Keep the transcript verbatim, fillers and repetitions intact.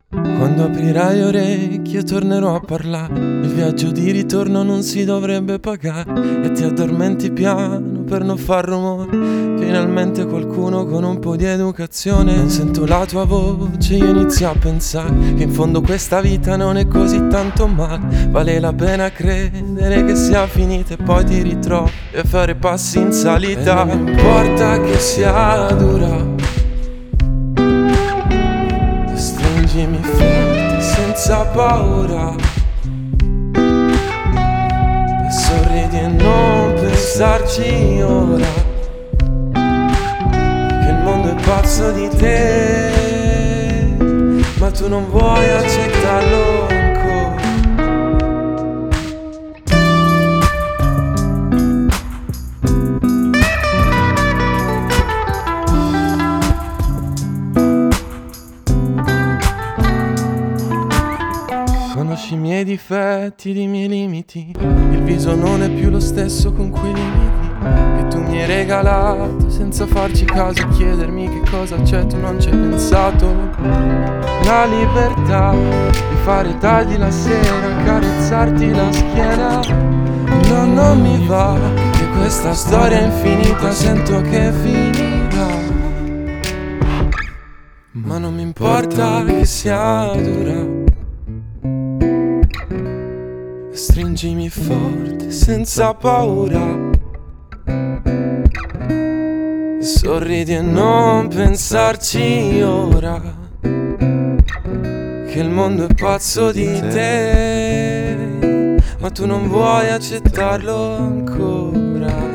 Quando aprirai orecchie tornerò a parlare. Il viaggio di ritorno non si dovrebbe pagare. E ti addormenti piano per non far rumore. Finalmente qualcuno con un po' di educazione. Non sento la tua voce, io inizio a pensare che in fondo questa vita non è così tanto male. Vale la pena credere che sia finita e poi ti ritrovi a fare passi in salita. E non importa che sia dura, stringimi forte senza paura e sorridi e non pensarci ora, che il mondo è pazzo di te, ma tu non vuoi accettarlo ancora. Conosci i miei difetti, i miei limiti. Il viso non è più lo stesso con cui li vivi, che tu mi hai regalato senza farci caso, chiedermi che cosa c'è, tu non ci hai pensato. La libertà di fare tardi la sera, carezzarti la schiena. No, non mi va che questa storia è infinita, sento che finirà. Ma non mi importa che sia dura, stringimi forte senza paura e sorridi e non pensarci ora, che il mondo è pazzo di te, ma tu non vuoi accettarlo ancora.